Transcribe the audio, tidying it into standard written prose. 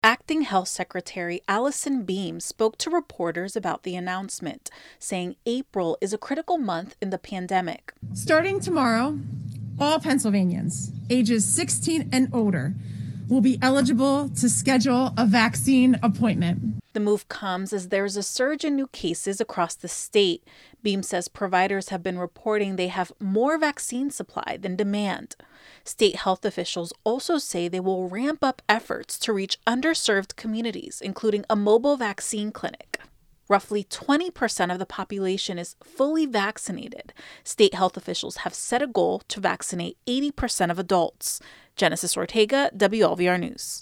Acting Health Secretary Allison Beam spoke to reporters about the announcement, saying April is a critical month in the pandemic. Starting tomorrow, all Pennsylvanians ages 16 and older will be eligible to schedule a vaccine appointment. The move comes as there's a surge in new cases across the state. Beam says providers have been reporting they have more vaccine supply than demand. State health officials also say they will ramp up efforts to reach underserved communities, including a mobile vaccine clinic. Roughly 20% of the population is fully vaccinated. State health officials have set a goal to vaccinate 80% of adults. Genesis Ortega, WLVR News.